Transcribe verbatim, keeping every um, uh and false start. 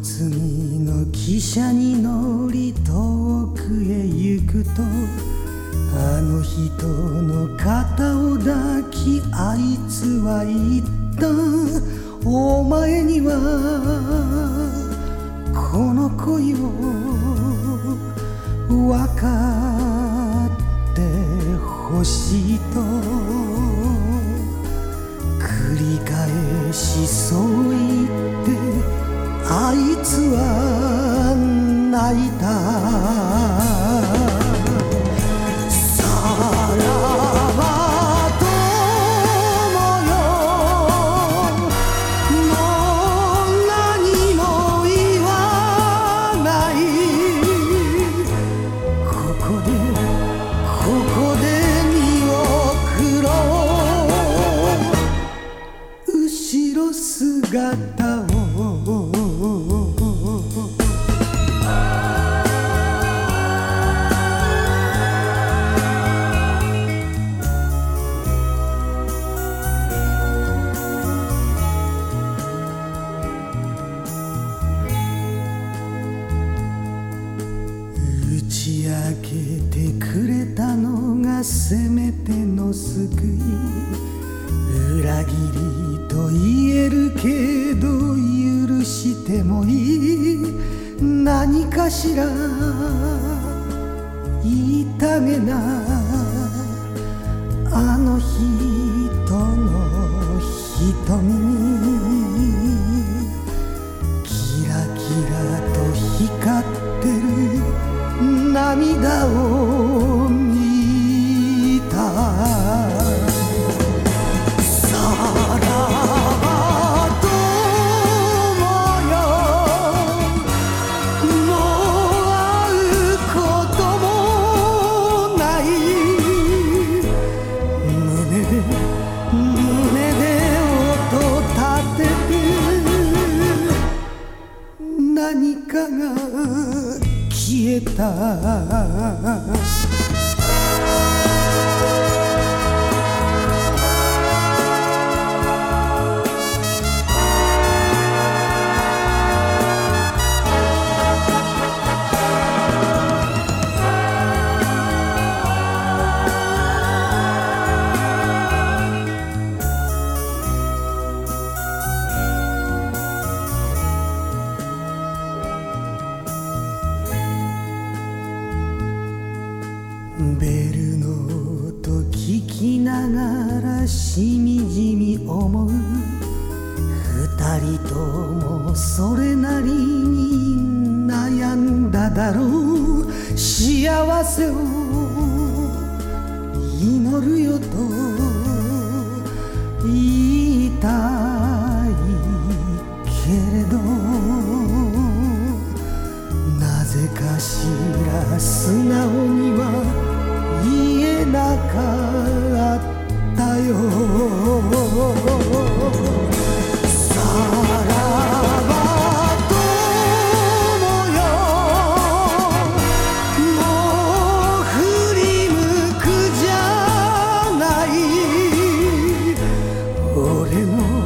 次の汽車に乗り遠くへ行くと、あの人の肩を抱きあいつは言った。お前にはこの恋を分かってほしいと繰り返しそう言ってあいつは泣いた。姿を打ち明けてくれたのがせめての救い。裏切りと言えるけど許してもいい。何かしら言いたげなあの人の瞳にキラキラと光ってる涙を見た。何かが消えた。ベルの音聞きながらしみじみ思う。二人ともそれなりに悩んだだろう。幸せを祈るよと言いたいけれど、なぜかしら素直には言えなかったよ。さらば友よ、もう振り向くじゃない。俺の